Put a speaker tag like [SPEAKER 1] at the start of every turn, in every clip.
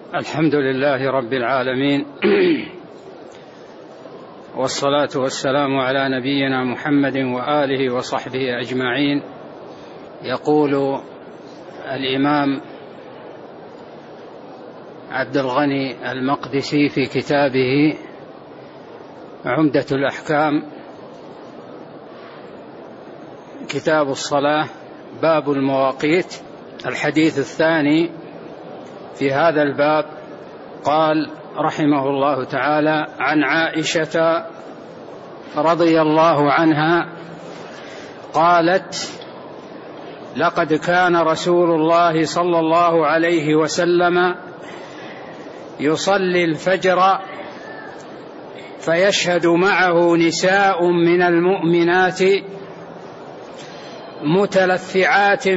[SPEAKER 1] الحمد لله رب العالمين والصلاة والسلام على نبينا محمد وآله وصحبه أجمعين. يقول الإمام عبد الغني المقدسي في كتابه عمدة الأحكام كتاب الصلاة باب المواقيت، الحديث الثاني في هذا الباب. قال رحمه الله تعالى: عن عائشة رضي الله عنها قالت: لقد كان رسول الله صلى الله عليه وسلم يصلي الفجر فيشهد معه نساء من المؤمنات متلفعات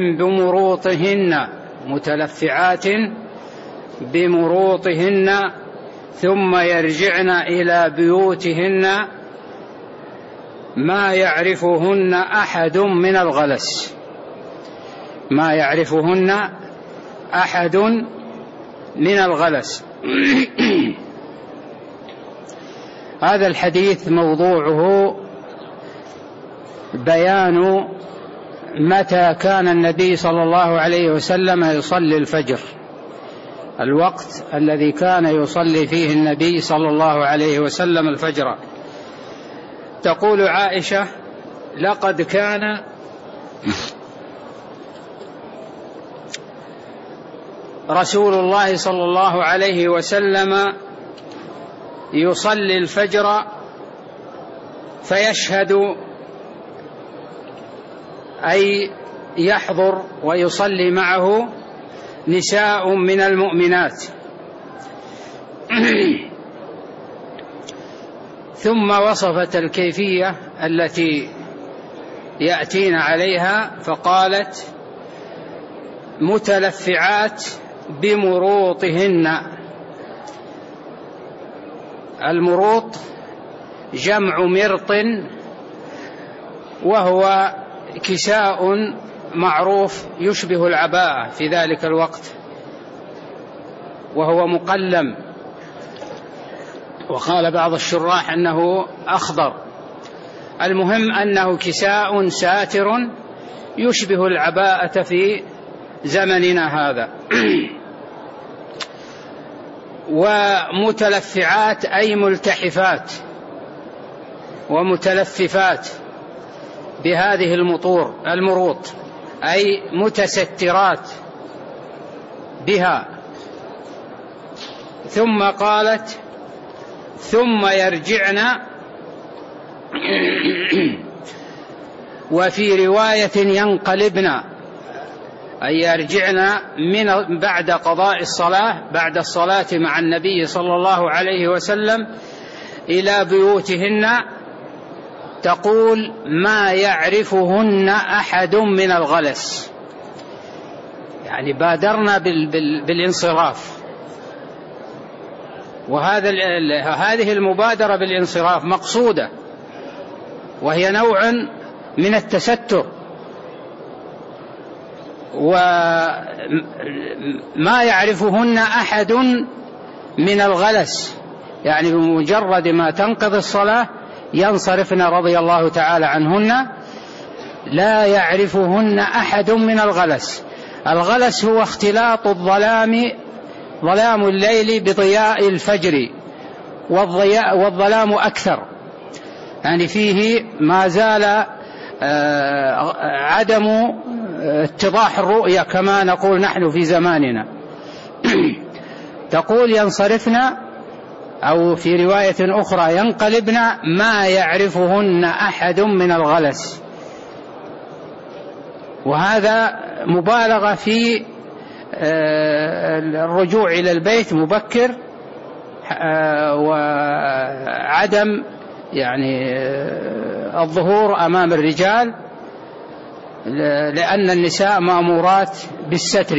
[SPEAKER 1] بمروطهن ثم يرجعن إلى بيوتهن ما يعرفهن أحد من الغلس. هذا الحديث موضوعه بيان متى كان النبي صلى الله عليه وسلم يصلي الفجر، الوقت الذي كان يصلي فيه النبي صلى الله عليه وسلم الفجر. تقول عائشة: لقد كان رسول الله صلى الله عليه وسلم يصلي الفجر فيشهد، أي يحضر ويصلي معه نساء من المؤمنات. ثم وصفت الكيفية التي يأتين عليها فقالت: متلفعات بمروطهن. المروط جمع مرط، وهو كساء معروف يشبه العباءة في ذلك الوقت، وهو مقلم، وقال بعض الشراح أنه أخضر. المهم أنه كساء ساتر يشبه العباءة في زمننا هذا. ومتلفعات أي ملتحفات ومتلففات بهذه المروط، أي متسترات بها. ثم قالت: ثم يرجعن. وفي رواية ينقلبن، أي يرجعن من بعد قضاء الصلاة، بعد الصلاة مع النبي صلى الله عليه وسلم، إلى بيوتهن. تقول: ما يعرفهن أحد من الغلس، يعني بادرنا بالانصراف. هذه المبادرة بالانصراف مقصودة، وهي نوع من التستر. وما يعرفهن أحد من الغلس، يعني بمجرد ما تنقضي الصلاة ينصرفن رضي الله تعالى عنهن، لا يعرفهن أحد من الغلس. الغلس هو اختلاط ظلام الليل بضياء الفجر، والظلام أكثر، يعني فيه ما زال عدم اتضاح الرؤية كما نقول نحن في زماننا. تقول: ينصرفن، أو في رواية أخرى ينقلبن، ما يعرفهن أحد من الغلس. وهذا مبالغة في الرجوع إلى البيت مبكر، وعدم يعني الظهور أمام الرجال، لأن النساء مأمورات بالستر.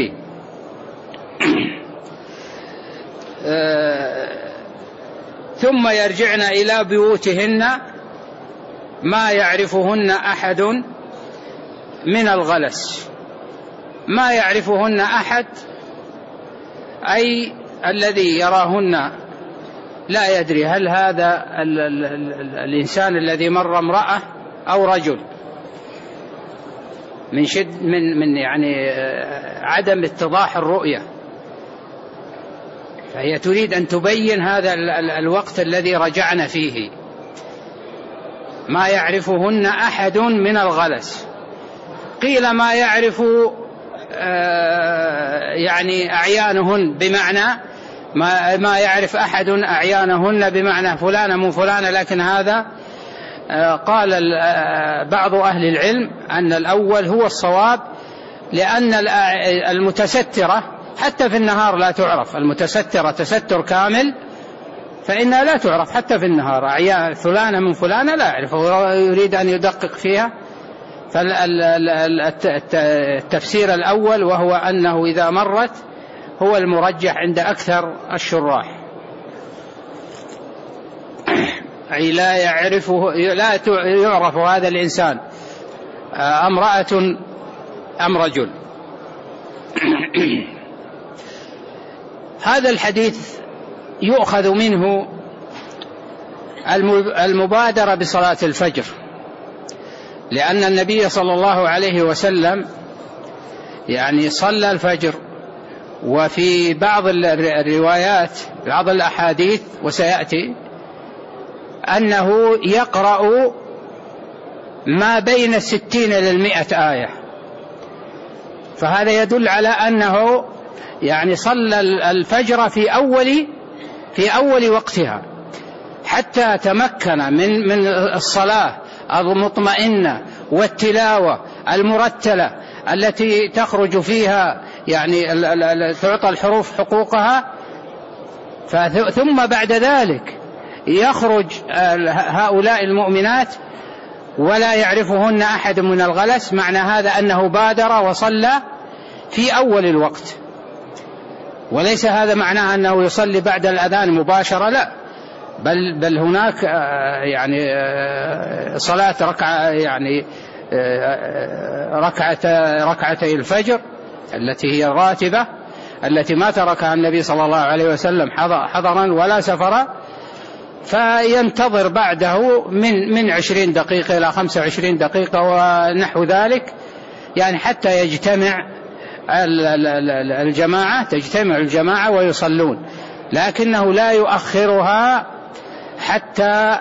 [SPEAKER 1] ثم يرجعن إلى بيوتهن ما يعرفهن أحد من الغلس. ما يعرفهن أحد أي الذي يراهن لا يدري هل هذا الإنسان الذي مر امرأة أو رجل، من يعني عدم اتضاح الرؤية، فهي تريد أن تبين هذا الوقت الذي رجعنا فيه ما يعرفهن أحد من الغلس. قيل ما يعرف يعني أعيانهن، بمعنى ما يعرف أحد أعيانهن بمعنى فلانة من فلانة، لكن هذا قال بعض أهل العلم أن الأول هو الصواب، لأن المتسترة حتى في النهار لا تعرف، المتسترة تستر كامل فإنها لا تعرف حتى في النهار، أعيان فلانة من فلانة لا يعرف، يريد أن يدقق فيها. فالتفسير الأول وهو أنه إذا مرت هو المرجح عند أكثر الشراح، أي لا يعرف هذا الإنسان امرأة أم رجل. هذا الحديث يؤخذ منه المبادرة بصلاة الفجر، لأن النبي صلى الله عليه وسلم يعني صلى الفجر، وفي بعض الروايات بعض الأحاديث وسيأتي أنه يقرأ ما بين 60 إلى 100 آية، فهذا يدل على أنه يعني صلى الفجر في أول وقتها، حتى تمكن من الصلاة المطمئنة والتلاوة المرتلة التي تخرج فيها يعني تعطى الحروف حقوقها. ثم بعد ذلك يخرج هؤلاء المؤمنات ولا يعرفهن أحد من الغلس، معنى هذا أنه بادر وصلى في أول الوقت، وليس هذا معناه أنه يصلي بعد الأذان مباشرة، لا، بل هناك يعني صلاة ركعتي الفجر التي هي الراتبة التي ما تركها النبي صلى الله عليه وسلم حضرا ولا سفرا، فينتظر بعده من 20 دقيقة إلى 25 دقيقة ونحو ذلك، يعني حتى يجتمع الجماعة ويصلون، لكنه لا يؤخرها حتى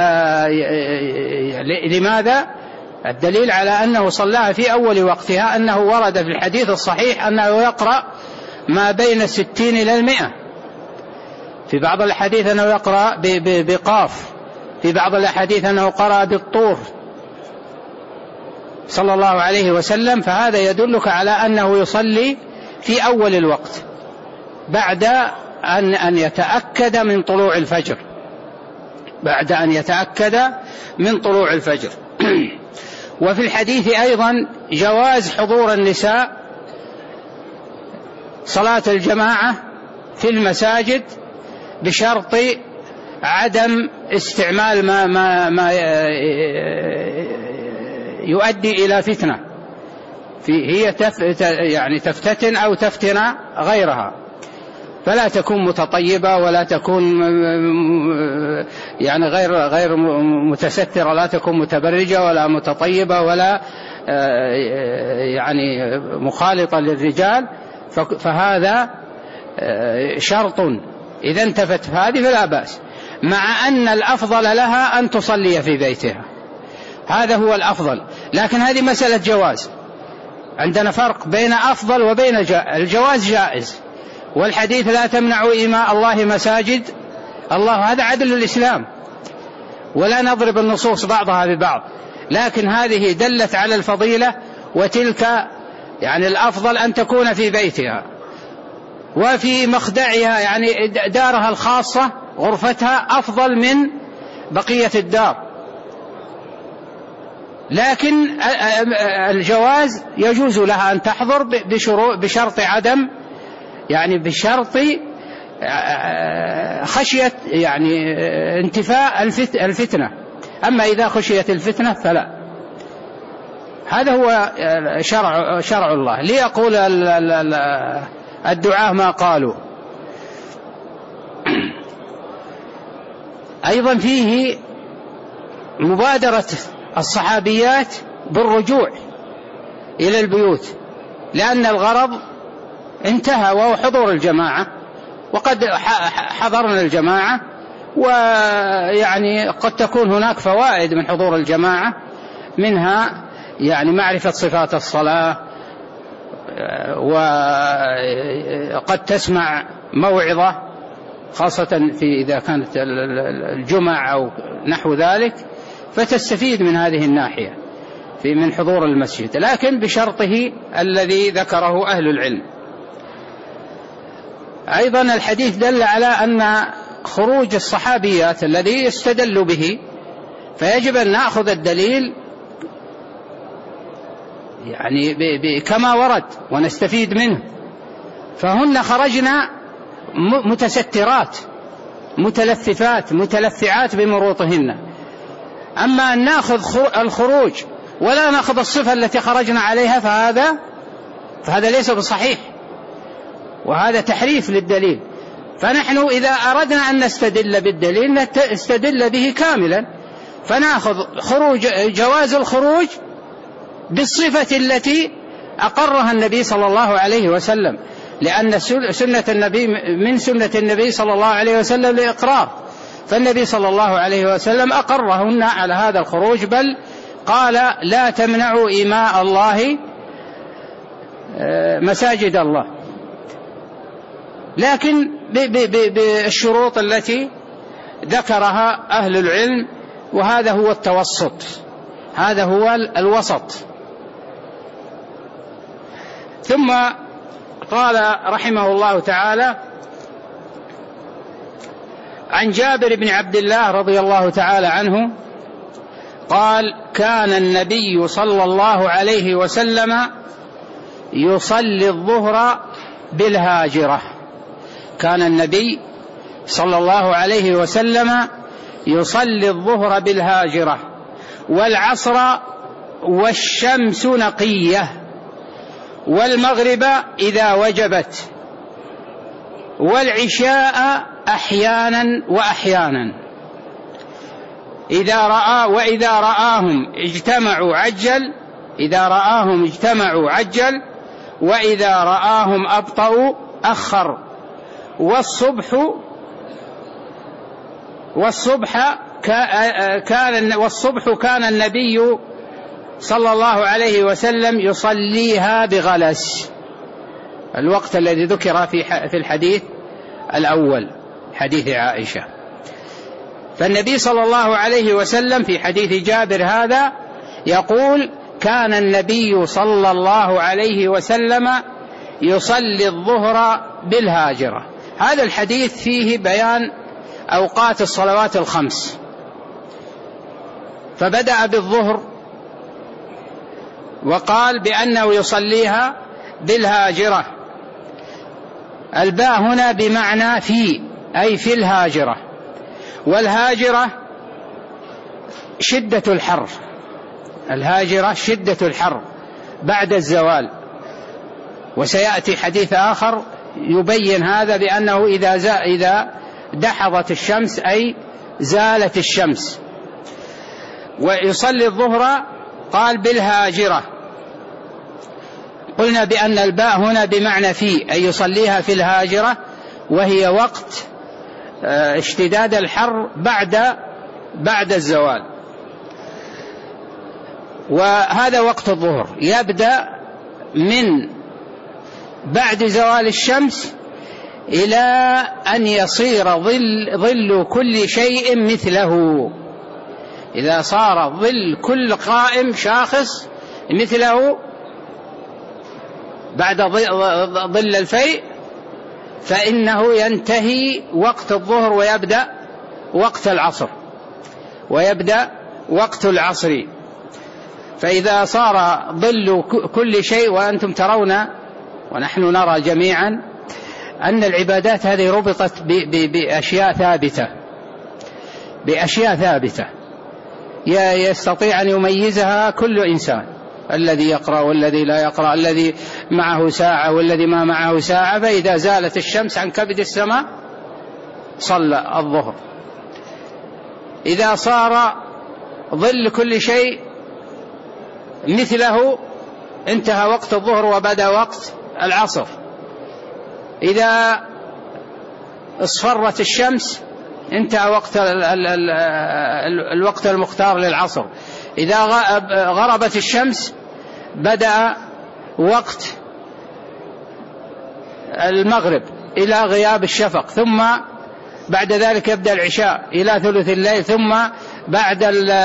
[SPEAKER 1] لماذا؟ الدليل على أنه صلاها في أول وقتها أنه ورد في الحديث الصحيح أنه يقرأ ما بين 60 إلى 100، في بعض الحديث أنه يقرأ بقاف، في بعض الحديث أنه قرأ بالطور صلى الله عليه وسلم. فهذا يدلك على أنه يصلي في أول الوقت بعد أن يتأكد من طلوع الفجر، وفي الحديث أيضا جواز حضور النساء صلاة الجماعة في المساجد بشرط عدم استعمال ما يؤدي إلى فتنة، هي يعني تفتتن أو تفتن غيرها، فلا تكون متطيبة ولا تكون يعني غير متسترة، لا تكون متبرجة ولا متطيبة ولا يعني مخالطة للرجال، فهذا شرط إذا انتفت هذه فلا بأس، مع أن الأفضل لها أن تصلي في بيتها، هذا هو الأفضل، لكن هذه مسألة جواز، عندنا فرق بين أفضل وبين الجواز جائز، والحديث لا تمنعوا إماء الله مساجد الله، هذا عدل الإسلام، ولا نضرب النصوص بعضها ببعض، لكن هذه دلت على الفضيلة، وتلك يعني الأفضل أن تكون في بيتها وفي مخدعها، يعني دارها الخاصة غرفتها أفضل من بقية الدار، لكن الجواز يجوز لها أن تحضر بشرط عدم، يعني بشرط خشية يعني انتفاء الفتنة، أما إذا خشيت الفتنة فلا. هذا هو شرع الله، ليقول الدعاة ما قالوا، أيضا فيه مبادرة الصحابيات بالرجوع إلى البيوت، لأن الغرض انتهى وهو حضور الجماعة، وقد حضرنا الجماعة، ويعني قد تكون هناك فوائد من حضور الجماعة، منها يعني معرفة صفات الصلاة، وقد تسمع موعظة خاصة إذا كانت الجمع أو نحو ذلك، فتستفيد من هذه الناحية من حضور المسجد، لكن بشرطه الذي ذكره أهل العلم. أيضا الحديث دل على أن خروج الصحابيات الذي يستدل به، فيجب أن نأخذ الدليل يعني كما ورد ونستفيد منه. فهن خرجنا متسترات متلففات متلفعات بمروطهن، أما أن نأخذ الخروج ولا نأخذ الصفة التي خرجنا عليها فهذا ليس بصحيح، وهذا تحريف للدليل. فنحن إذا أردنا أن نستدل بالدليل نستدل به كاملا، فنأخذ جواز الخروج بالصفة التي أقرها النبي صلى الله عليه وسلم، لأن سنة النبي من سنة النبي صلى الله عليه وسلم لإقرار، فالنبي صلى الله عليه وسلم أقرهن على هذا الخروج، بل قال لا تمنعوا إماء الله مساجد الله، لكن بالشروط التي ذكرها أهل العلم، وهذا هو التوسط، هذا هو الوسط. ثم قال رحمه الله تعالى عن جابر بن عبد الله رضي الله تعالى عنه قال كان النبي صلى الله عليه وسلم يصلي الظهر بالهاجرة. كان النبي صلى الله عليه وسلم يصلي الظهر بالهاجرة، والعصر والشمس نقية، والمغرب إذا وجبت، والعشاء أحيانا وأحيانا، وإذا رآهم اجتمعوا عجل، وإذا رآهم أبطأوا أخر. والصبح كان النبي صلى الله عليه وسلم يصليها بغلس، الوقت الذي ذكر في الحديث الأول حديث عائشة. فالنبي صلى الله عليه وسلم في حديث جابر هذا يقول كان النبي صلى الله عليه وسلم يصلي الظهر بالهاجرة. هذا الحديث فيه بيان أوقات الصلوات الخمس، فبدأ بالظهر وقال بأنه يصليها بالهاجرة. الباء هنا بمعنى في، أي في الهاجرة، والهاجرة شدة الحر، الهاجرة شدة الحر بعد الزوال، وسيأتي حديث آخر يبين هذا بأنه إذا دحضت الشمس أي زالت الشمس. ويصلي الظهر قال بالهاجرة، قلنا بأن الباء هنا بمعنى في، أي يصليها في الهاجرة، وهي وقت اشتداد الحر بعد الزوال. وهذا وقت الظهر يبدأ من بعد زوال الشمس إلى أن يصير ظل كل شيء مثله. إذا صار ظل كل قائم شاخص مثله بعد ظل الفيء، فإنه ينتهي وقت الظهر ويبدأ وقت العصر. فإذا صار ظل كل شيء، وأنتم ترون ونحن نرى جميعا أن العبادات هذه ربطت بأشياء ثابتة يستطيع أن يميزها كل إنسان، الذي يقرأ والذي لا يقرأ، الذي معه ساعة والذي ما معه ساعة. فإذا زالت الشمس عن كبد السماء صلى الظهر. إذا صار ظل كل شيء مثله انتهى وقت الظهر وبدأ وقت العصر. إذا اصفرت الشمس انتهى وقت الوقت المختار للعصر. إذا غربت الشمس بدأ وقت المغرب إلى غياب الشفق، ثم بعد ذلك يبدأ العشاء إلى ثلث الليل، ثم بعد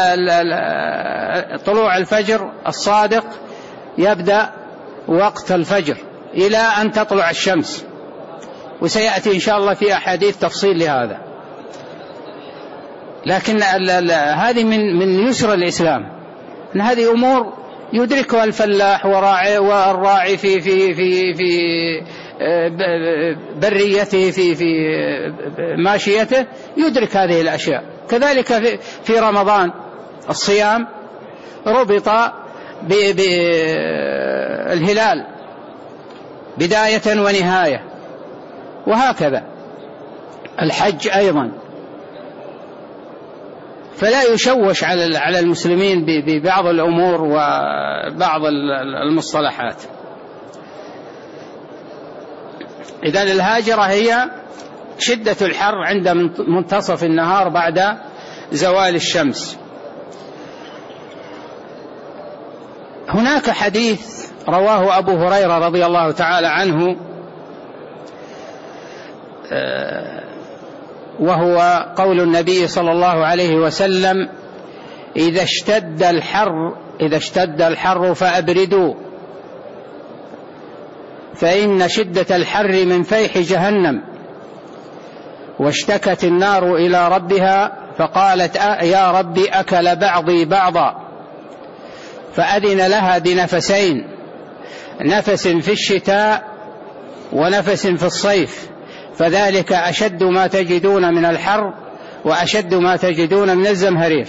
[SPEAKER 1] طلوع الفجر الصادق يبدأ وقت الفجر إلى أن تطلع الشمس. وسيأتي إن شاء الله في أحاديث تفصيل لهذا. لكن هذه من يسر الإسلام، أن هذه أمور يدركها الفلاح والراعي في بريته في ماشيته، يدرك هذه الأشياء. كذلك في رمضان الصيام ربط بالهلال بداية ونهاية، وهكذا الحج أيضا. فلا يشوش على المسلمين ببعض الأمور وبعض المصطلحات. إذن الهاجرة هي شدة الحر عند منتصف النهار بعد زوال الشمس. هناك حديث رواه أبو هريرة رضي الله تعالى عنه، وهو قول النبي صلى الله عليه وسلم: إذا اشتد الحر فأبردوا، فإن شدة الحر من فيح جهنم. واشتكت النار إلى ربها فقالت: يا ربي أكل بعضي بعضا. فأذن لها بنفسين، نفس في الشتاء ونفس في الصيف، فذلك أشد ما تجدون من الحر وأشد ما تجدون من الزمهرير.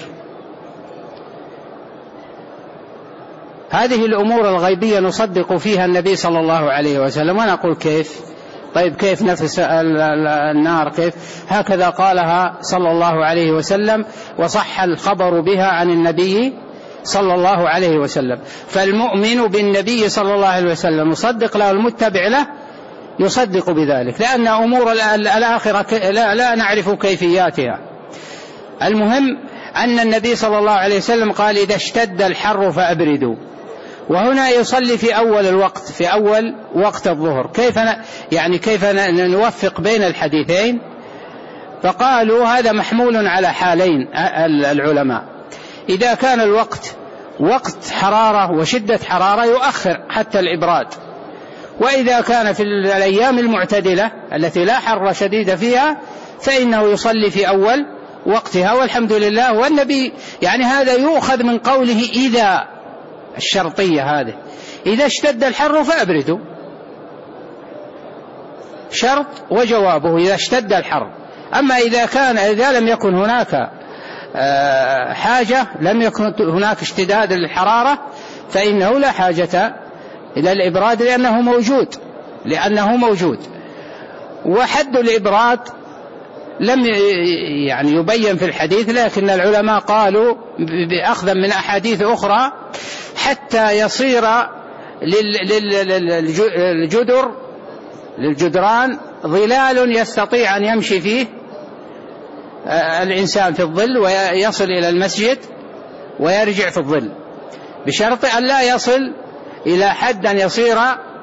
[SPEAKER 1] هذه الأمور الغيبية نصدق فيها النبي صلى الله عليه وسلم، ونقول كيف؟ طيب كيف نفس النار؟ كيف؟ هكذا قالها صلى الله عليه وسلم، وصح الخبر بها عن النبي صلى الله عليه وسلم. فالمؤمن بالنبي صلى الله عليه وسلم مصدق له، المتبع له يصدق بذلك، لأن أمور الآخرة لا نعرف كيفياتها. المهم أن النبي صلى الله عليه وسلم قال: إذا اشتد الحر فأبردوا. وهنا يصلي في أول الوقت، في أول وقت الظهر. كيف نوفق بين الحديثين؟ فقالوا هذا محمول على حالين العلماء. إذا كان الوقت وقت حرارة وشدة حرارة يؤخر حتى الإبراد، وإذا كان في الأيام المعتدلة التي لا حر شديد فيها فإنه يصلي في أول وقتها، والحمد لله. والنبي هذا يؤخذ من قوله إذا، الشرطية هذه، إذا اشتد الحر فأبردوا، شرط وجوابه إذا اشتد الحر. أما إذا لم يكن هناك حاجة، لم يكن هناك اشتداد للحرارة، فإنه لا حاجة إلى الإبراد لأنه موجود. وحد الإبراد لم يبين في الحديث، لكن العلماء قالوا بأخذا من أحاديث أخرى حتى يصير للجدران ظلال يستطيع أن يمشي فيه الإنسان في الظل، ويصل إلى المسجد ويرجع في الظل، بشرط أن لا يصل إلى حد أن يصير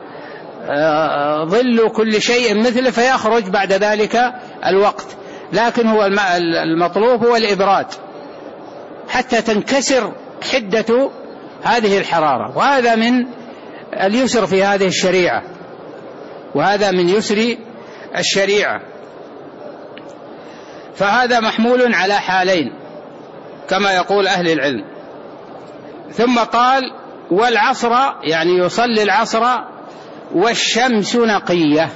[SPEAKER 1] ظل كل شيء مثله فيخرج بعد ذلك الوقت. لكن هو المطلوب هو الإبراد حتى تنكسر حدة هذه الحرارة. وهذا من اليسر في هذه الشريعة، وهذا من يسر الشريعة. فهذا محمول على حالين كما يقول أهل العلم. ثم قال: والعصر، يصلي العصر والشمس نقية،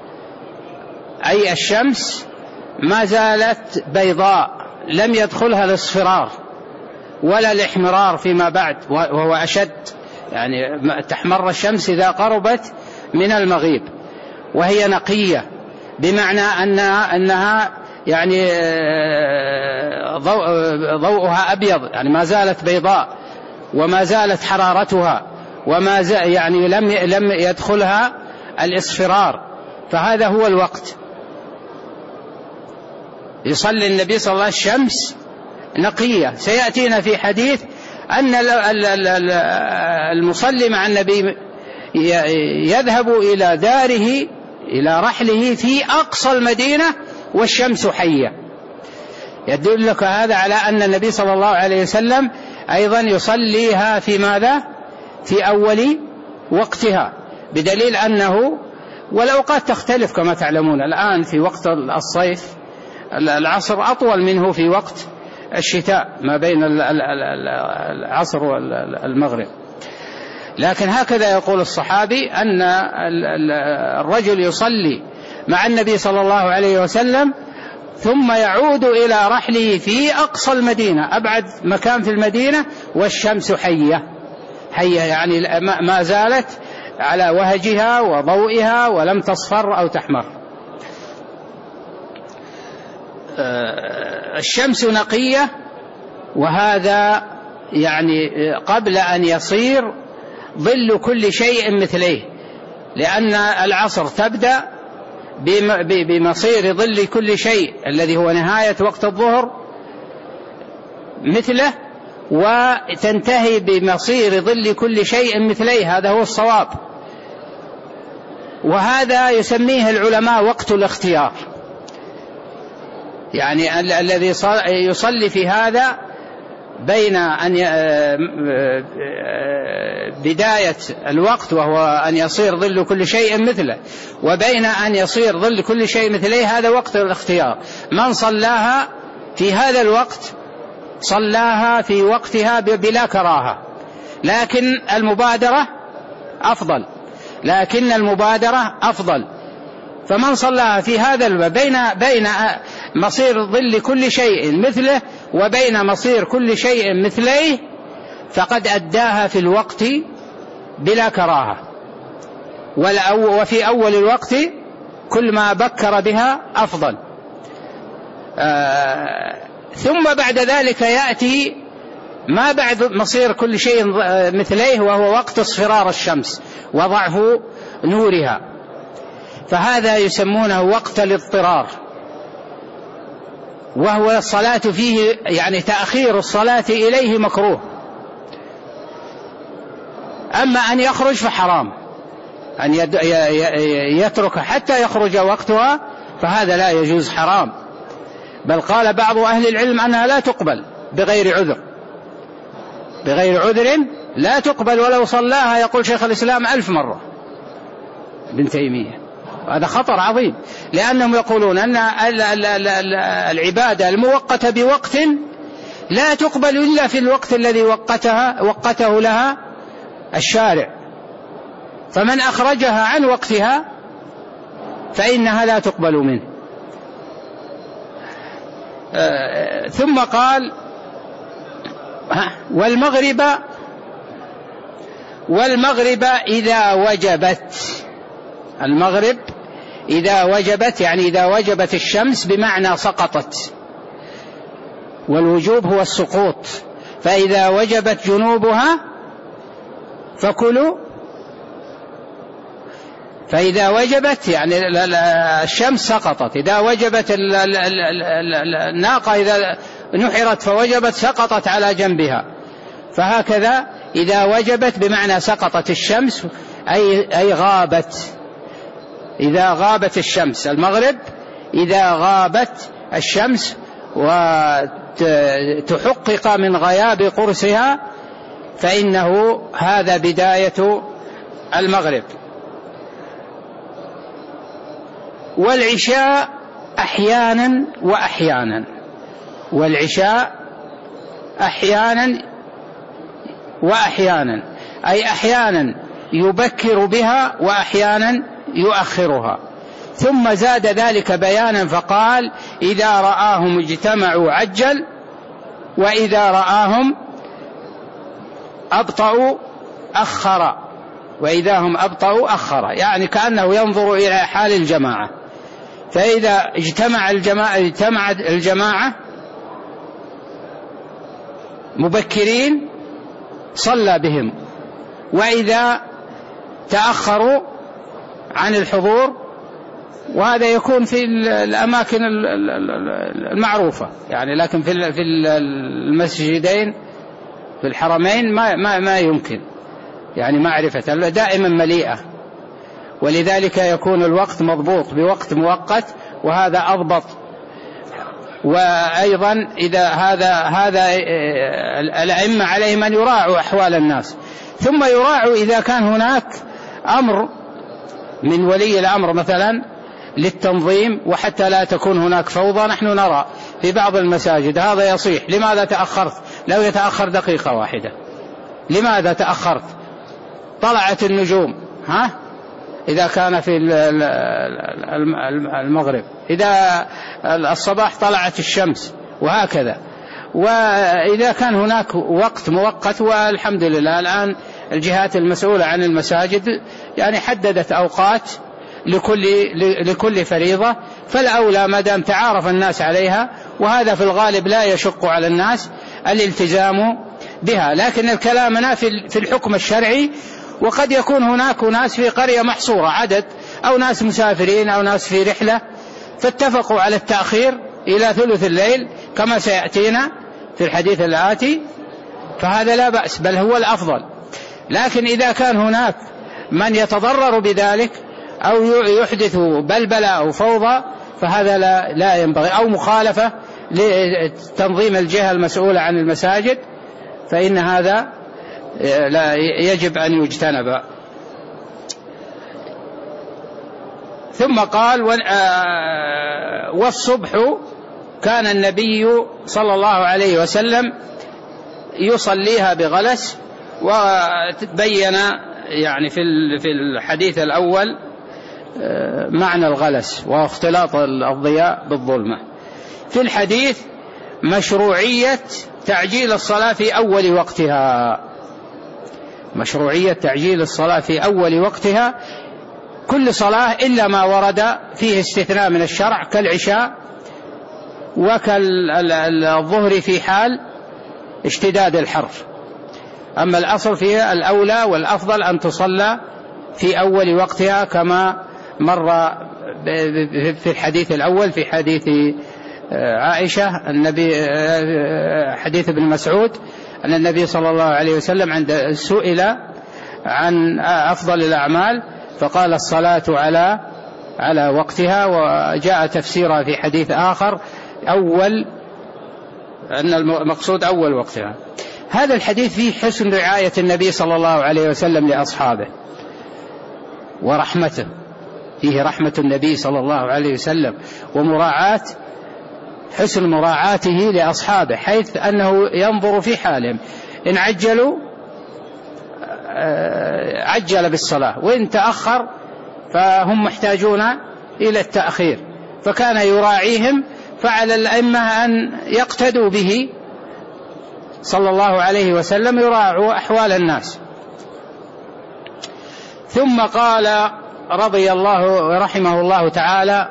[SPEAKER 1] أي الشمس ما زالت بيضاء، لم يدخلها الاصفرار ولا الاحمرار فيما بعد، وهو أشد، تحمر الشمس إذا قربت من المغيب، وهي نقية، بمعنى أنها ضوءها أبيض، يعني ما زالت بيضاء وما زالت حرارتها وما يعني لم يدخلها الإصفرار، فهذا هو الوقت. يصلي النبي صلى الله عليه وسلم الشمس نقية. سيأتينا في حديث أن المصلي مع النبي يذهب إلى داره إلى رحله في أقصى المدينة والشمس حية. يدلك هذا على أن النبي صلى الله عليه وسلم أيضا يصليها في ماذا؟ في أول وقتها، بدليل أنه والأوقات تختلف كما تعلمون. الآن في وقت الصيف العصر أطول منه في وقت الشتاء ما بين العصر والمغرب، لكن هكذا يقول الصحابي أن الرجل يصلي مع النبي صلى الله عليه وسلم ثم يعود إلى رحله في أقصى المدينة، أبعد مكان في المدينة، والشمس حية يعني ما زالت على وهجها وضوئها ولم تصفر أو تحمر. الشمس نقية، وهذا يعني قبل أن يصير ظل كل شيء مثليه، لأن العصر تبدأ بمصير ظل كل شيء الذي هو نهاية وقت الظهر مثله، وتنتهي بمصير ظل كل شيء مثليه، هذا هو الصواب. وهذا يسميه العلماء وقت الاختيار، يعني الذي يصلي في هذا بين أن بداية الوقت وهو أن يصير ظل كل شيء مثله، وبين أن يصير ظل كل شيء مثليه، هذا وقت الاختيار. من صلاها في هذا الوقت صلاها في وقتها بلا كراهة، لكن المبادرة أفضل. فمن صلاها في هذا بين مصير ظل كل شيء مثله وبين مصير كل شيء مثليه فقد أداها في الوقت بلا كراهة. وفي أول الوقت كل ما بكر بها أفضل. ثم بعد ذلك يأتي ما بعد مصير كل شيء مثليه، وهو وقت اصفرار الشمس وضعف نورها، فهذا يسمونه وقت الاضطرار، وهو الصلاة فيه يعني تأخير الصلاة إليه مكروه. أما أن يخرج فحرام، أن يترك حتى يخرج وقتها فهذا لا يجوز، حرام. بل قال بعض أهل العلم أنها لا تقبل بغير عذر لا تقبل، ولو صلاها يقول شيخ الإسلام 1000 مرة ابن تيمية. هذا خطر عظيم، لأنهم يقولون أن العبادة المؤقتة بوقت لا تقبل إلا في الوقت الذي وقته لها الشارع، فمن أخرجها عن وقتها فإنها لا تقبل منه. ثم قال والمغرب إذا وجبت. المغرب إذا وجبت يعني إذا وجبت الشمس بمعنى سقطت، والوجوب هو السقوط، فإذا وجبت جنوبها فكلوا. فإذا وجبت يعني الشمس سقطت، إذا وجبت الناقة إذا نحرت فوجبت سقطت على جنبها، فهكذا إذا وجبت بمعنى سقطت الشمس أي غابت. إذا غابت الشمس، المغرب إذا غابت الشمس وتحقق من غياب قرصها فإنه هذا بداية المغرب. والعشاء أحيانا وأحيانا، والعشاء أحيانا وأحيانا، أي أحيانا يبكر بها وأحيانا يؤخرها. ثم زاد ذلك بيانا فقال إذا رآهم اجتمعوا عجل وإذا رآهم أبطأوا أخر، وإذا هم أبطأوا أخر، يعني كأنه ينظر إلى حال الجماعة. فإذا اجتمعت الجماعة مبكرين صلى بهم، وإذا تأخروا عن الحضور، وهذا يكون في الأماكن المعروفة يعني، لكن في المسجدين في الحرمين ما يمكن يعني معرفة، دائما مليئة، ولذلك يكون الوقت مضبوط بوقت مؤقت، وهذا أضبط. وأيضا إذا هذا الأئمة عليهم أن يراعوا أحوال الناس، ثم يراعوا إذا كان هناك أمر من ولي الأمر مثلا للتنظيم، وحتى لا تكون هناك فوضى. نحن نرى في بعض المساجد هذا يصيح، لماذا تأخرت؟ لو يتأخر دقيقة واحدة، لماذا تأخرت؟ طلعت النجوم، إذا كان في المغرب، إذا الصباح طلعت الشمس، وهكذا. وإذا كان هناك وقت مؤقت، والحمد لله الآن الجهات المسؤولة عن المساجد يعني حددت أوقات لكل فريضة، فالأولى ما دام تعارف الناس عليها، وهذا في الغالب لا يشق على الناس الالتزام بها. لكن الكلامنا في الحكم الشرعي، وقد يكون هناك ناس في قرية محصورة عدد، أو ناس مسافرين، أو ناس في رحلة، فاتفقوا على التأخير إلى ثلث الليل كما سيأتينا في الحديث الآتي، فهذا لا بأس، بل هو الأفضل. لكن إذا كان هناك من يتضرر بذلك أو يحدث بلبلة أو فوضى، فهذا لا ينبغي، أو مخالفة لتنظيم الجهة المسؤولة عن المساجد، فإن هذا لا يجب أن يجتنب. ثم قال: والصبح كان النبي صلى الله عليه وسلم يصليها بغلس. وتبين يعني في الحديث الأول معنى الغلس واختلاط الضياء بالظلمة. في الحديث مشروعية تعجيل الصلاة في أول وقتها، مشروعية تعجيل الصلاة في أول وقتها، كل صلاة إلا ما ورد فيه استثناء من الشرع، كالعشاء وكالظهر في حال اشتداد الحر. أما الأصل فيها الأولى والأفضل أن تصلى في أول وقتها، كما مر في الحديث الأول في حديث عائشة النبي، حديث ابن مسعود، أن النبي صلى الله عليه وسلم عند سئل عن أفضل الأعمال فقال: الصلاة على وقتها. وجاء تفسيرها في حديث آخر أول، أن المقصود أول وقتها. هذا الحديث فيه حسن رعاية النبي صلى الله عليه وسلم لأصحابه ورحمته، فيه رحمة النبي صلى الله عليه وسلم ومراعاة، حسن مراعاته لأصحابه، حيث أنه ينظر في حالهم، إن عجلوا عجل بالصلاة، وإن تأخر فهم محتاجون إلى التأخير، فكان يراعيهم. فعلى الأئمة أن يقتدوا به صلى الله عليه وسلم، يراعوا أحوال الناس. ثم قال رضي الله رحمه الله تعالى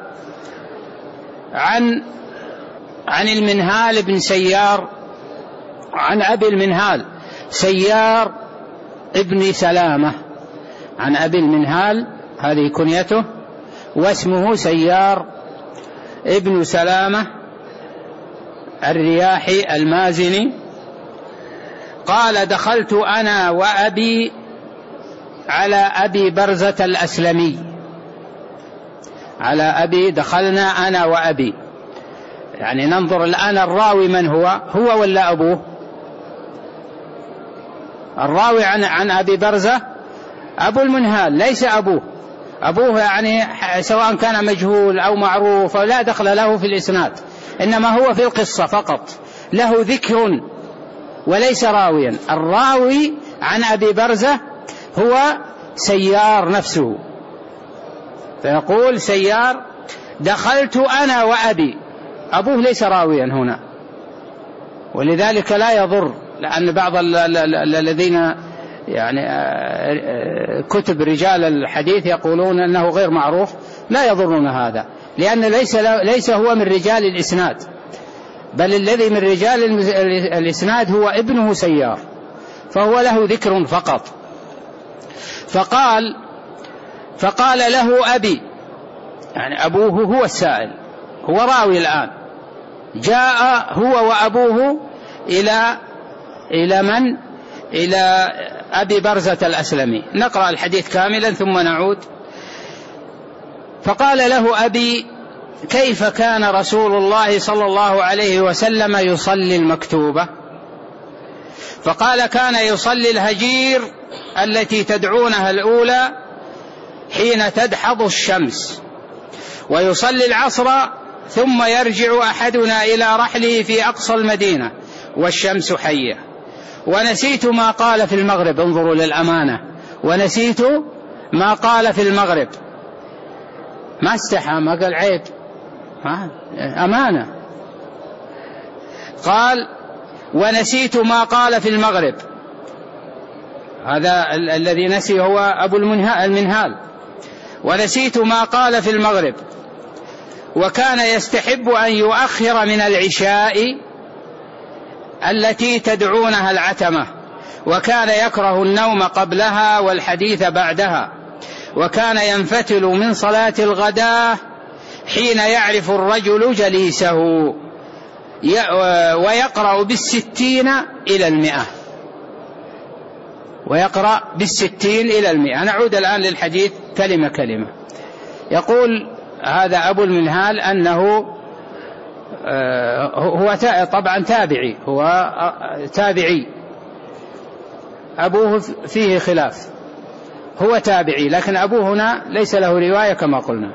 [SPEAKER 1] عن المنهال بن سيار، عن أبي المنهال سيار ابن سلامة، عن أبي المنهال هذه كنيته، واسمه سيار ابن سلامة الرياحي المازني، قال: دخلت أنا وأبي على أبي برزة الأسلمي. على أبي، دخلنا أنا وأبي، يعني ننظر الآن الراوي من هو ولا أبوه؟ الراوي عن أبي برزة أبو المنهال، ليس أبوه يعني سواء كان مجهول أو معروف أو لا دخل له في الإسناد، إنما هو في القصة فقط له ذكر وليس راويا. الراوي عن أبي برزة هو سيار نفسه، فيقول سيار: دخلت أنا وأبي. أبوه ليس راويا هنا، ولذلك لا يضر، لأن بعض الذين يعني كتب رجال الحديث يقولون أنه غير معروف، لا يضرنا هذا، لأن ليس هو من رجال الإسناد، بل الذي من رجال الإسناد هو ابنه سيار، فهو له ذكر فقط. فقال له أبي، يعني أبوه هو السائل، هو راوي الآن، جاء هو وأبوه إلى من؟ إلى أبي برزة الأسلمي. نقرأ الحديث كاملا ثم نعود. فقال له أبي: كيف كان رسول الله صلى الله عليه وسلم يصلي المكتوبة؟ فقال: كان يصلي الهجير التي تدعونها الأولى حين تدحض الشمس، ويصلي العصر، ثم يرجع أحدنا إلى رحله في أقصى المدينة والشمس حية. ونسيت ما قال في المغرب. انظروا للأمانة، ونسيت ما قال في المغرب. ما استحى، ما قال عيب، أمانة. قال: ونسيت ما قال في المغرب. هذا الذي نسي هو أبو المنهال. ونسيت ما قال في المغرب، وكان يستحب أن يؤخر من العشاء التي تدعونها العتمة، وكان يكره النوم قبلها والحديث بعدها، وكان ينفتل من صلاة الغداء حين يعرف الرجل جليسه، ويقرأ 60 إلى 100. ويقرأ 60 إلى 100. نعود الآن للحديث كلمة كلمة. يقول هذا أبو المنهال أنه هو طبعا تابعي، هو تابعي، أبوه فيه خلاف، هو تابعي، لكن أبوه هنا ليس له رواية كما قلنا.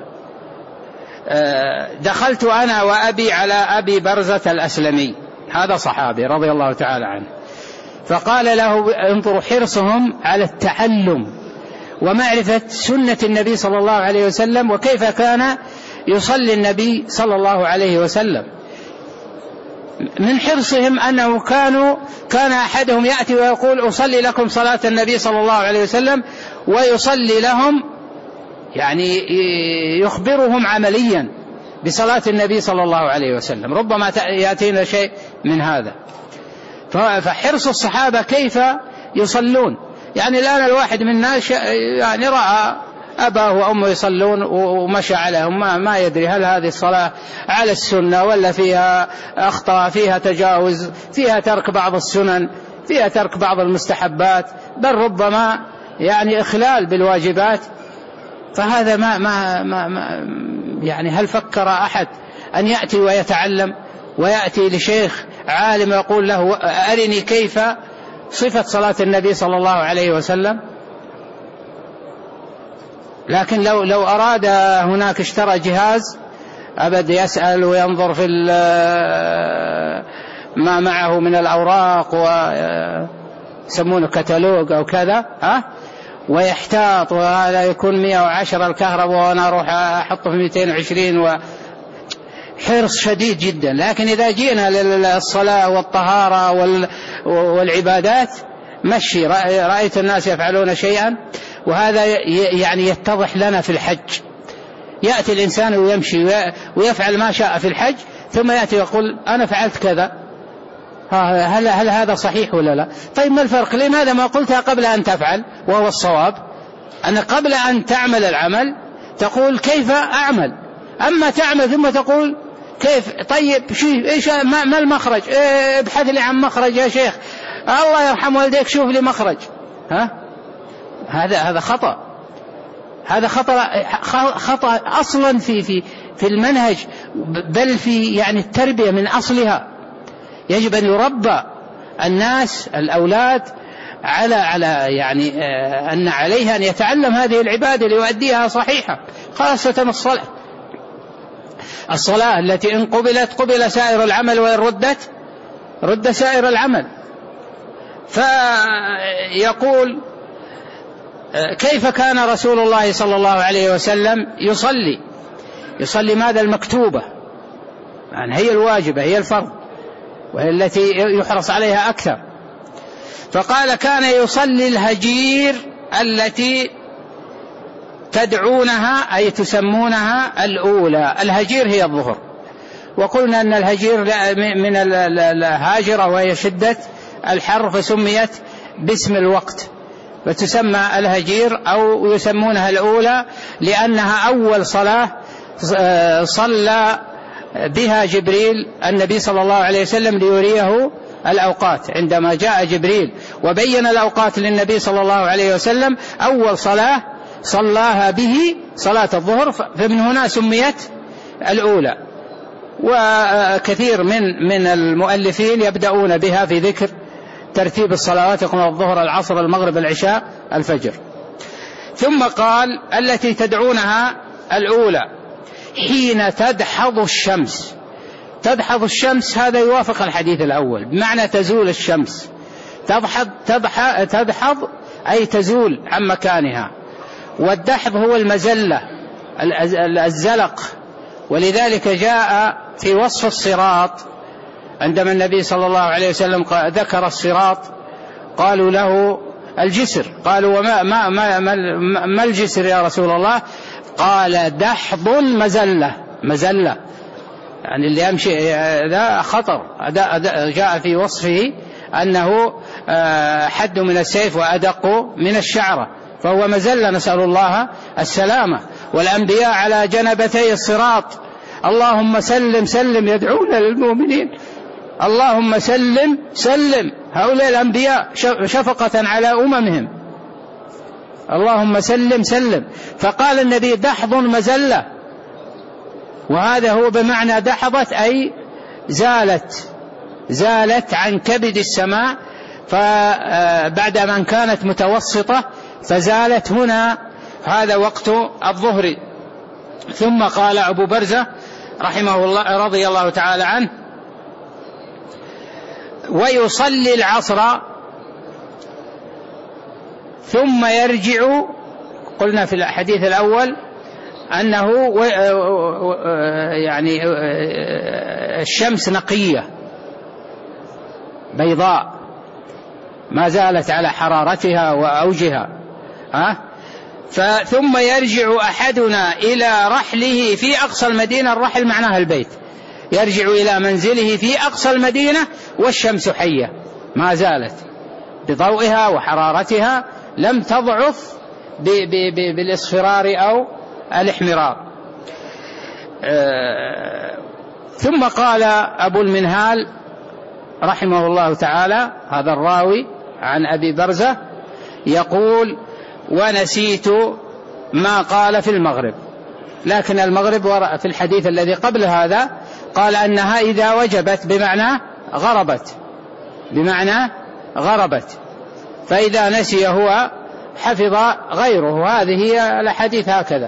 [SPEAKER 1] دخلت أنا وأبي على أبي برزة الأسلمي، هذا صحابي رضي الله تعالى عنه، فقال له: انظروا حرصهم على التعلم ومعرفة سنة النبي صلى الله عليه وسلم، وكيف كان يصلي النبي صلى الله عليه وسلم. من حرصهم أنه كان أحدهم يأتي ويقول: أصلي لكم صلاة النبي صلى الله عليه وسلم، ويصلي لهم، يعني يخبرهم عمليا بصلاة النبي صلى الله عليه وسلم. ربما يأتينا شيء من هذا. فحرص الصحابة كيف يصلون. يعني الآن الواحد من الناس يعني رأى أباه وأمه يصلون ومشى عليهم، ما يدري هل هذه الصلاة على السنة ولا فيها أخطاء، فيها تجاوز، فيها ترك بعض السنن، فيها ترك بعض المستحبات، بل ربما يعني إخلال بالواجبات. فهذا ما يعني هل فكر أحد أن يأتي ويتعلم ويأتي لشيخ عالم ويقول له: أرني كيف صفة صلاة النبي صلى الله عليه وسلم؟ لكن لو أراد هناك اشترى جهاز أبد يسأل وينظر في ما معه من الأوراق ويسمونه كتالوج أو كذا، ويحتاط، وهذا يكون 110 الكهرباء وأنا أروح أحطه في 220، حرص شديد جدا. لكن إذا جينا للصلاة والطهارة والعبادات مشي. رأيت الناس يفعلون شيئا، وهذا يعني يتضح لنا في الحج. يأتي الإنسان ويمشي ويفعل ما شاء في الحج، ثم يأتي ويقول: أنا فعلت كذا، هل هذا صحيح ولا لا؟ طيب ما الفرق؟ لماذا ما قلتها قبل أن تفعل؟ وهو الصواب أن قبل أن تعمل العمل تقول: كيف أعمل؟ أما تعمل ثم تقول كيف؟ طيب إيش ما المخرج؟ ابحث لي عن مخرج يا شيخ، الله يرحم والديك شوف لي مخرج. هذا خطأ. هذا خطأ أصلا في المنهج، بل في يعني التربية من أصلها. يجب أن يربى الناس الأولاد على يعني أن عليها أن يتعلم هذه العبادة ليؤديها صحيحة، خاصة الصلاة التي إن قبلت قبل سائر العمل، وإن ردت رد سائر العمل. فيقول: كيف كان رسول الله صلى الله عليه وسلم يصلي ماذا؟ المكتوبة، يعني هي الواجبة، هي الفرض، وهي التي يحرص عليها أكثر. فقال: كان يصلي الهجير التي تدعونها أي تسمونها الأولى. الهجير هي الظهر، وقلنا أن الهجير من الهاجرة وهي شدة الحر، فسميت باسم الوقت، فتسمى الهجير أو يسمونها الأولى لأنها أول صلاة صلى بها جبريل النبي صلى الله عليه وسلم ليريه الأوقات. عندما جاء جبريل وبين الأوقات للنبي صلى الله عليه وسلم أول صلاة صلاها به صلاة الظهر، فمن هنا سميت الأولى. وكثير من المؤلفين يبدأون بها في ذكر ترتيب الصلوات، يقول الظهر العصر المغرب العشاء الفجر. ثم قال التي تدعونها الأولى حين تدحض الشمس. تدحض الشمس هذا يوافق الحديث الأول، بمعنى تزول الشمس. تدحض أي تزول عن مكانها، والدحض هو المزلة الزلق. ولذلك جاء في وصف الصراط عندما النبي صلى الله عليه وسلم ذكر الصراط قالوا له الجسر، قالوا وما ما الجسر يا رسول الله؟ قال دحض مزلة، يعني اللي يمشي ذا خطر. جاء في وصفه أنه حد من السيف وأدق من الشعرة، فهو مزلة، نسأل الله السلامة. والأنبياء على جنبتي الصراط اللهم سلم سلم يدعون للمؤمنين، اللهم سلم سلم، هؤلاء الأنبياء شفقة على أممهم، اللهم سلم سلم. فقال النبي دحض مزلة، وهذا هو بمعنى دحضت أي زالت عن كبد السماء، فبعد أن كانت متوسطة فزالت هنا، هذا وقت الظهر. ثم قال أبو برزة رحمه الله رضي الله تعالى عنه ويصلي العصر ثم يرجع. قلنا في الحديث الأول أنه يعني الشمس نقية بيضاء ما زالت على حرارتها وأوجها، ثم يرجع أحدنا إلى رحله في أقصى المدينة. الرحل معناها البيت، يرجع إلى منزله في أقصى المدينة والشمس حية ما زالت بضوئها وحرارتها، لم تضعف بالاصفرار أو الاحمرار. ثم قال أبو المنهال رحمه الله تعالى، هذا الراوي عن أبي برزة، يقول ونسيت ما قال في المغرب، لكن المغرب في الحديث الذي قبل هذا قال أنها إذا وجبت بمعنى غربت، فإذا نسي هو حفظ غيره. هذه هي الحديث هكذا،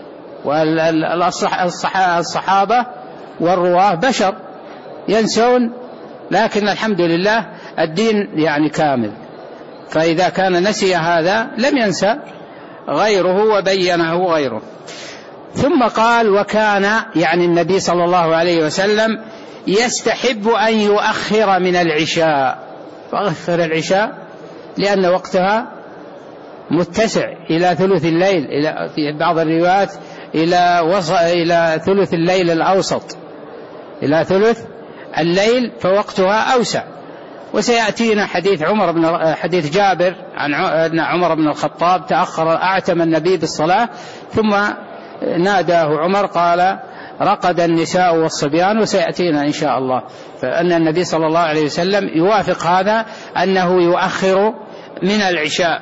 [SPEAKER 1] والصحابة والرواه بشر ينسون، لكن الحمد لله الدين يعني كامل، فإذا كان نسي هذا لم ينسى غيره وبينه غيره. ثم قال وكان يعني النبي صلى الله عليه وسلم يستحب أن يؤخر من العشاء، فأخر العشاء لأن وقتها متسع إلى ثلث الليل، في بعض الروايات إلى ثلث الليل الأوسط، إلى ثلث الليل، فوقتها أوسع. وسيأتينا حديث جابر عن عمر بن الخطاب تأخر أعتم النبي بالصلاة ثم ناداه عمر قال رقد النساء والصبيان، وسيأتينا إن شاء الله. فأن النبي صلى الله عليه وسلم يوافق هذا أنه يؤخر من العشاء.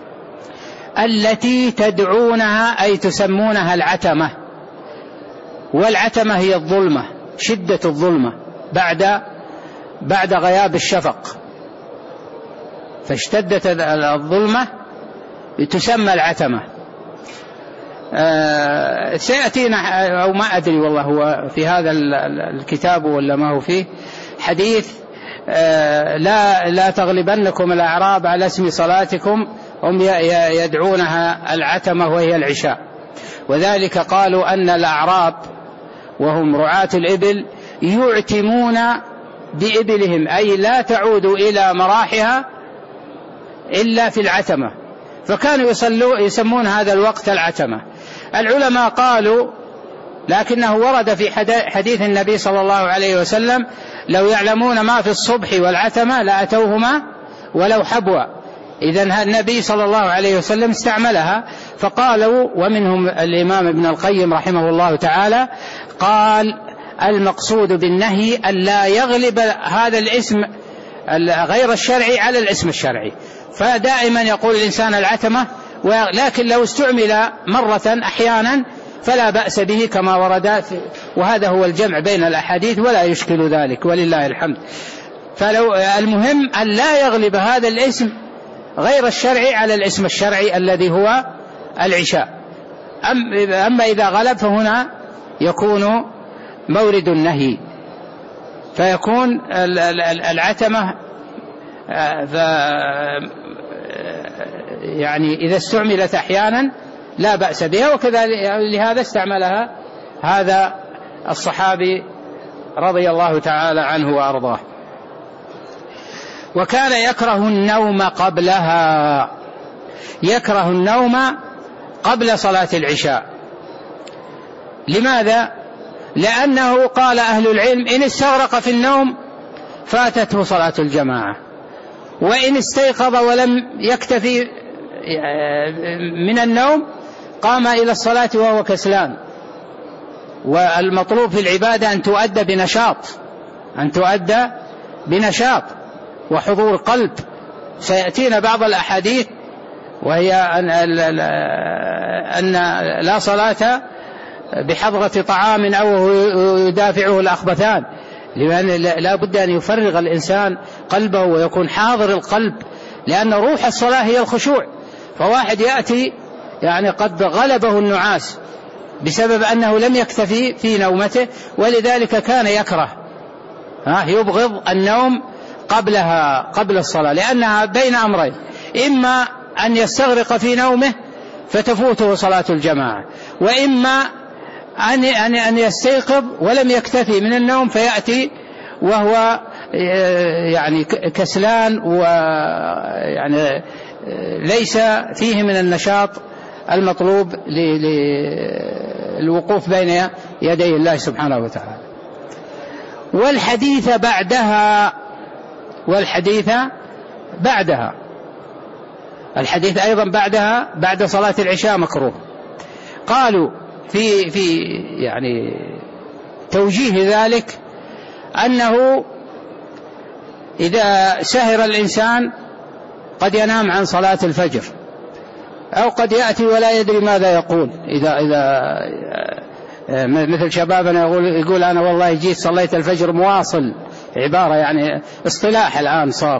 [SPEAKER 1] التي تدعونها أي تسمونها العتمة، والعتمة هي الظلمة، شدة الظلمة بعد غياب الشفق، فاشتدت الظلمة تسمى العتمة. سيأتينا أو ما أدري والله هو في هذا الكتاب ولا ما هو فيه حديث لا تغلبنكم الأعراب على اسم صلاتكم، هم يدعونها العتمة وهي العشاء. وذلك قالوا أن الأعراب وهم رعاة الإبل يعتمون بإبلهم، أي لا تعود إلى مراحها إلا في العتمة، فكانوا يسمون هذا الوقت العتمة. العلماء قالوا لكنه ورد في حديث النبي صلى الله عليه وسلم: لو يعلمون ما في الصبح والعتمة لأتوهما ولو حبوا. إذن النبي صلى الله عليه وسلم استعملها. فقالوا، ومنهم الإمام ابن القيم رحمه الله تعالى قال: المقصود بالنهي أن لا يغلب هذا الاسم غير الشرعي على الاسم الشرعي. فدائما يقول الإنسان العتمة، لكن لو استعمل مرة أحيانا فلا بأس به كما ورد، وهذا هو الجمع بين الأحاديث ولا يشكل ذلك ولله الحمد. فلو المهم أن لا يغلب هذا الاسم غير الشرعي على الاسم الشرعي الذي هو العشاء. أما إذا غلب فهنا يكون مورد النهي، فيكون العتمة يعني إذا استعملت أحيانا لا بأس بها، وكذلك لهذا استعملها هذا الصحابي رضي الله تعالى عنه وأرضاه. وكان يكره النوم قبلها، يكره النوم قبل صلاة العشاء. لماذا؟ لأنه قال أهل العلم: إن استغرق في النوم فاتته صلاة الجماعة، وإن استيقظ ولم يكتفي من النوم قام إلى الصلاة وهو كسلان. والمطلوب في العبادة أن تؤدى بنشاط، أن تؤدى بنشاط وحضور قلب. سيأتينا بعض الأحاديث وهي أن لا صلاة بحضرة طعام أو يدافعه الأخبثان، لأن لا بد أن يفرغ الإنسان قلبه ويكون حاضر القلب، لأن روح الصلاة هي الخشوع. فواحد يأتي يعني قد غلبه النعاس بسبب أنه لم يكتفي في نومته، ولذلك كان يكره يبغض النوم قبلها، قبل الصلاة، لأنها بين أمرين: إما أن يستغرق في نومه فتفوته صلاة الجماعة، وإما أن يستيقظ ولم يكتفي من النوم فيأتي وهو يعني كسلان، ويعني ليس فيه من النشاط المطلوب للوقوف بين يدي الله سبحانه وتعالى. والحديث بعدها، والحديث بعدها، الحديث أيضا بعدها بعد صلاة العشاء مكروه. قالوا في يعني توجيه ذلك أنه إذا سهر الإنسان قد ينام عن صلاة الفجر، أو قد يأتي ولا يدري ماذا يقول. إذا مثل شبابنا يقول أنا والله جيت صليت الفجر مواصل، عبارة يعني اصطلاح الآن صار،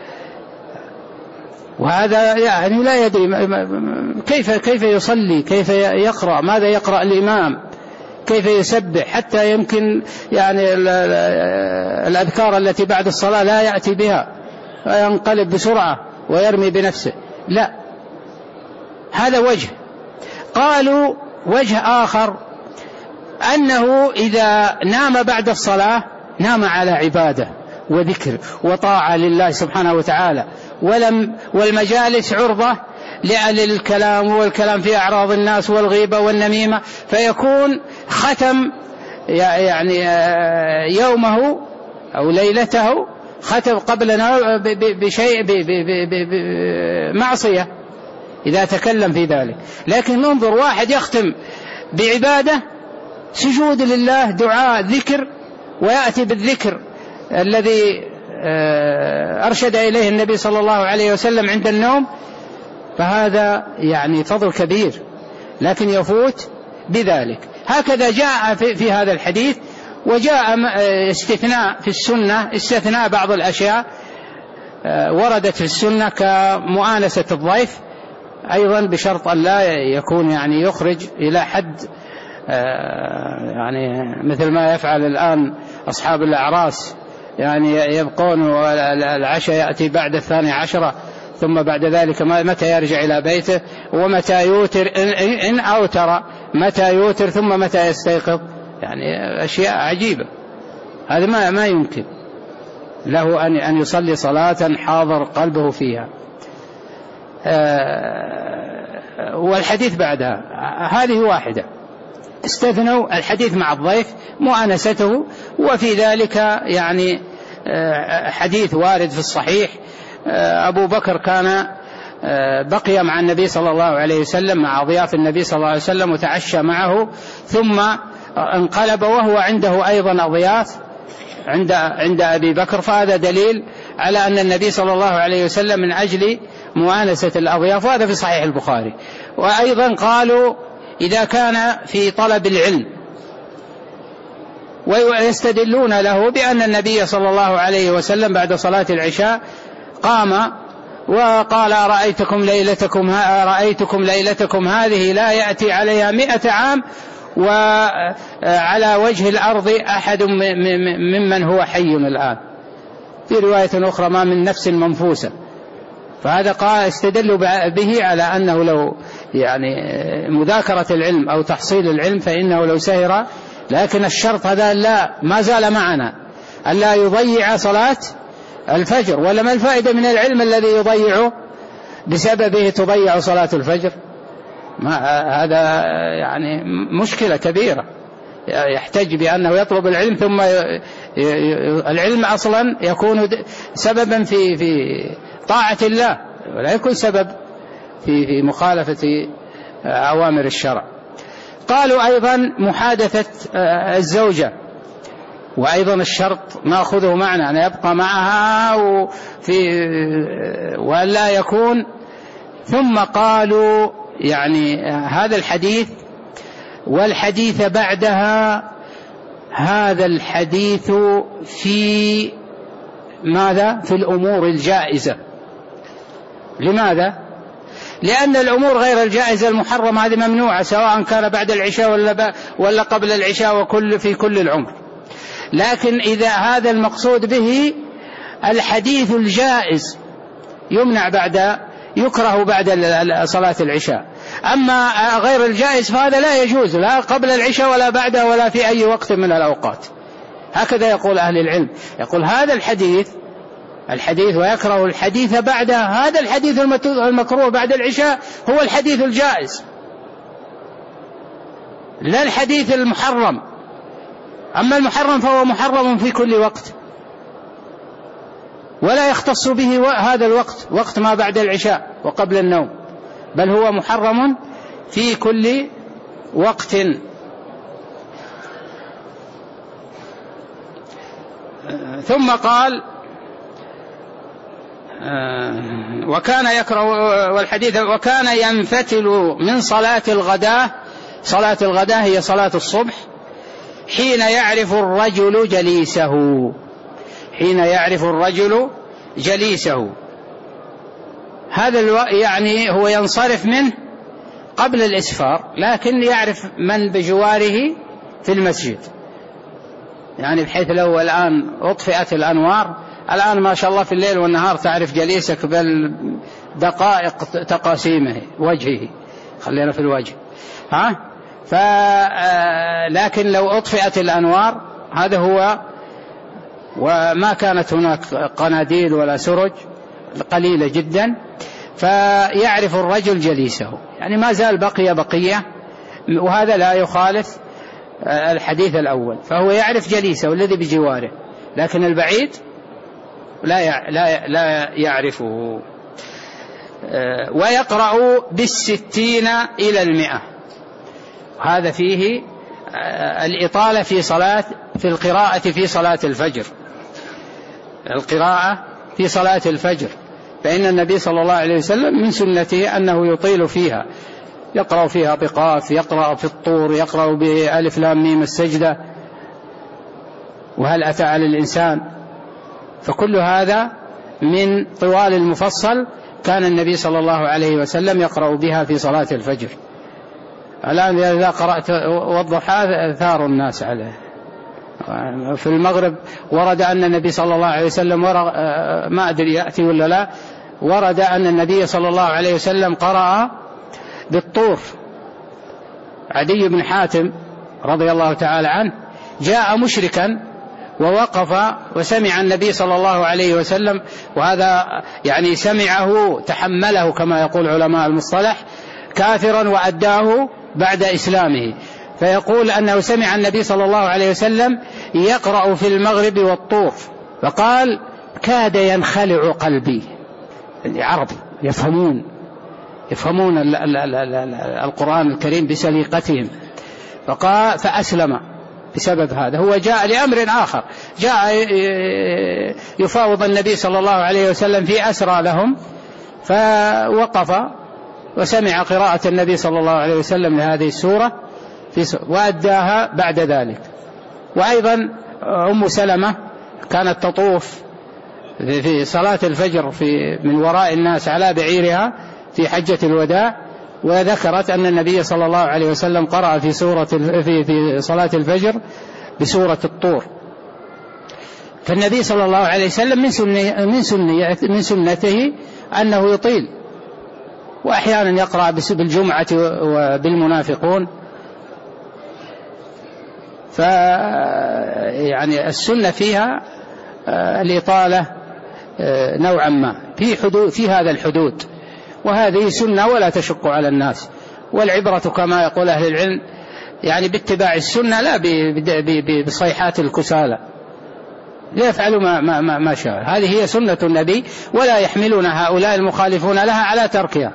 [SPEAKER 1] وهذا يعني لا يدري كيف يصلي، كيف يقرأ، ماذا يقرأ الإمام، كيف يسبح، حتى يمكن يعني الأذكار التي بعد الصلاة لا يأتي بها، ينقلب بسرعة ويرمي بنفسه. لا، هذا وجه. قالوا وجه آخر أنه إذا نام بعد الصلاة نام على عبادة وذكر وطاعة لله سبحانه وتعالى، والمجالس عرضة للكلام، والكلام في أعراض الناس والغيبة والنميمة، فيكون ختم يعني يومه أو ليلته ختم قبلنا بشيء بمعصية إذا تكلم في ذلك. لكن ننظر واحد يختم بعبادة، سجود لله، دعاء، ذكر، ويأتي بالذكر الذي أرشد إليه النبي صلى الله عليه وسلم عند النوم، فهذا يعني فضل كبير، لكن يفوت بذلك. هكذا جاء في هذا الحديث. وجاء استثناء في السنة، استثناء بعض الأشياء وردت في السنة كمؤانسة الضيف أيضا، بشرط أن لا يكون يعني يخرج إلى حد يعني مثل ما يفعل الآن أصحاب الأعراس، يعني يبقون والعشاء يأتي بعد 12، ثم بعد ذلك متى يرجع إلى بيته، ومتى يوتر إن أوتر، متى يوتر، ثم متى يستيقظ، يعني أشياء عجيبة. هذا ما يمكن له أن يصلي صلاة حاضر قلبه فيها. والحديث بعدها هذه واحدة. استثنوا الحديث مع الضيف مؤانسته. وفي ذلك يعني حديث وارد في الصحيح، أبو بكر كان بقي مع النبي صلى الله عليه وسلم مع ضياف النبي صلى الله عليه وسلم وتعشى معه، ثم انقلب وهو عنده أيضا أضياف عند أبي بكر. فهذا دليل على أن النبي صلى الله عليه وسلم من أجل مؤانسة الأضياف، وهذا في صحيح البخاري. وأيضا قالوا إذا كان في طلب العلم، ويستدلون له بأن النبي صلى الله عليه وسلم بعد صلاة العشاء قام وقال رأيتكم ليلتكم هذه لا يأتي عليها 100 عام وعلى وجه الأرض أحد ممن هو حي الآن، في رواية أخرى ما من نفس منفوسة. فهذا استدلوا به على أنه لو يعني مذاكرة العلم أو تحصيل العلم فإنه لو سهر، لكن الشرط هذا لا ما زال معنا ألا يضيع صلاة الفجر. ولا ما الفائدة من العلم الذي يضيع بسببه تضيع صلاة الفجر؟ هذا يعني مشكلة كبيرة. يحتج بأنه يطلب العلم، ثم العلم أصلا يكون سببا في طاعة الله، ولا يكون سبب في مخالفة أوامر الشرع. قالوا أيضا محادثة الزوجة، وأيضا الشرط نأخذه معنا أن يبقى معها ولا يكون. ثم قالوا يعني هذا الحديث والحديث بعدها، هذا الحديث في ماذا؟ في الأمور الجائزة. لماذا؟ لأن الأمور غير الجائزة المحرمة هذه ممنوعة، سواء كان بعد العشاء ولا قبل العشاء في كل العمر. لكن إذا هذا المقصود به الحديث الجائز يكره بعد صلاة العشاء. أما غير الجائز فهذا لا يجوز لا قبل العشاء ولا بعده ولا في أي وقت من الأوقات. هكذا يقول أهل العلم، يقول هذا الحديث ويكره الحديث بعده. هذا الحديث المكروه بعد العشاء هو الحديث الجائز، لا الحديث المحرم. أما المحرم فهو محرم في كل وقت، ولا يختص به هذا الوقت، وقت ما بعد العشاء وقبل النوم، بل هو محرم في كل وقت. ثم قال وكان يكره والحديث وكان ينفتل من صلاة الغداة. صلاة الغداة هي صلاة الصبح، حين يعرف الرجل جليسه. هذا يعني هو ينصرف منه قبل الإسفار، لكن يعرف من بجواره في المسجد، يعني بحيث لو الآن أطفئت الأنوار، الآن ما شاء الله في الليل والنهار تعرف جليسك بل دقائق تقاسيمه وجهه، خلينا في الوجه لكن لو أطفئت الأنوار هذا هو، وما كانت هناك قناديل ولا سرج، قليلة جدا، فيعرف الرجل جليسه، يعني ما زال بقية، وهذا لا يخالف الحديث الأول، فهو يعرف جليسه الذي بجواره، لكن البعيد لا يعرفه. ويقرأ 60 إلى 100. هذا فيه الإطالة في القراءة في صلاة الفجر. القراءة في صلاة الفجر، فإن النبي صلى الله عليه وسلم من سنته أنه يطيل فيها، يقرأ فيها بقاف، يقرأ في الطور، يقرأ بألف لام ميم السجدة، وهل أتى على الإنسان. فكل هذا من طوال المفصل كان النبي صلى الله عليه وسلم يقرأ بها في صلاة الفجر. الآن إذا قرأت والضحى ثار الناس عليه. في المغرب ورد أن النبي صلى الله عليه وسلم ما أدري يأتي ولا لا، ورد أن النبي صلى الله عليه وسلم قرأ بالطور. عدي بن حاتم رضي الله تعالى عنه جاء مشركا ووقف وسمع النبي صلى الله عليه وسلم، وهذا يعني سمعه تحمله كما يقول علماء المصطلح كافرا وأداه بعد إسلامه، فيقول أنه سمع النبي صلى الله عليه وسلم يقرأ في المغرب والطور، فقال كاد ينخلع قلبي. العرب يفهمون القرآن الكريم بسليقتهم، فأسلم بسبب هذا. هو جاء لأمر آخر، جاء يفاوض النبي صلى الله عليه وسلم في أسرى لهم، فوقف وسمع قراءة النبي صلى الله عليه وسلم لهذه السورة وأداها بعد ذلك. وأيضا أم سلمة كانت تطوف في صلاة الفجر من وراء الناس على بعيرها في حجة الوداع، وذكرت أن النبي صلى الله عليه وسلم قرأ في صلاة الفجر بسورة الطور. فالنبي صلى الله عليه وسلم من سنته أنه يطيل، وأحيانا يقرأ بالجمعة وبالمنافقون. يعني السنة فيها الإطالة نوعا ما في هذا الحدود، وهذه سنة ولا تشق على الناس. والعبرة كما يقول أهل العلم يعني باتباع السنة لا بصيحات الكسالى، ليفعلوا ما شاء. هذه هي سنة النبي، ولا يحملون هؤلاء المخالفون لها على تركها.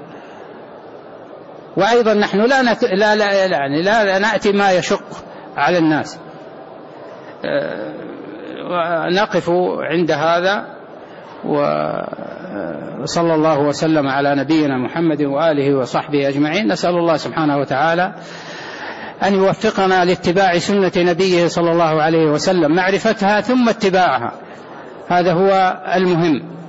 [SPEAKER 1] وأيضا نحن لا نأتي ما يشق على الناس. نقف عند هذا، وصلى الله وسلم على نبينا محمد وآله وصحبه أجمعين. نسأل الله سبحانه وتعالى أن يوفقنا لاتباع سنة نبيه صلى الله عليه وسلم، معرفتها ثم اتباعها، هذا هو المهم.